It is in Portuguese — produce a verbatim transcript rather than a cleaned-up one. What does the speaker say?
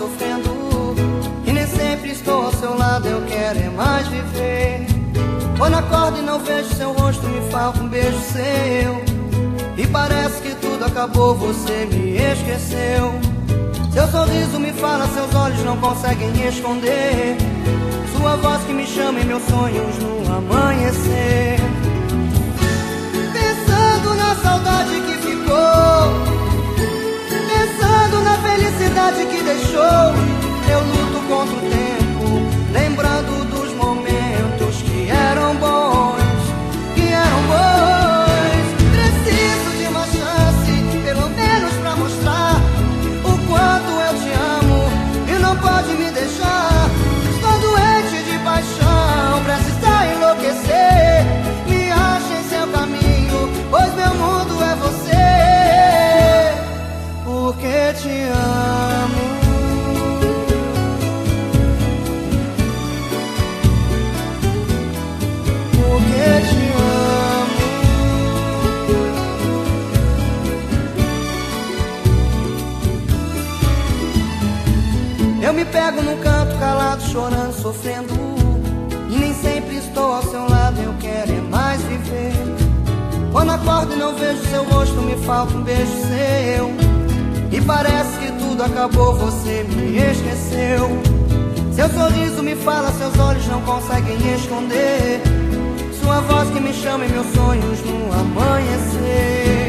sofrendo, e nem sempre estou ao seu lado, eu quero é mais viver. Quando acordo e não vejo seu rosto, me falta um beijo seu, e parece que tudo acabou, você me esqueceu. Seu sorriso me fala, seus olhos não conseguem esconder, sua voz que me chama em meus sonhos no amanhecer. Pensando na saudade que ficou, pensando na felicidade que deixou, eu luto contra o tempo, lembrando dos momentos que eram bons, que eram bons. Preciso de uma chance, pelo menos pra mostrar o quanto eu te amo, e não pode me deixar. Estou doente de paixão, prestes a enlouquecer. Me acha em seu caminho, pois meu mundo é você, porque te amo. Porque te amo. Eu me pego num canto calado, chorando, sofrendo, e nem sempre estou ao seu lado, eu quero é mais viver. Quando acordo e não vejo seu rosto, me falta um beijo seu, e parece que tudo acabou, você me esqueceu. Seu sorriso me fala, seus olhos não conseguem esconder, sua voz que me chama em meus sonhos no amanhecer.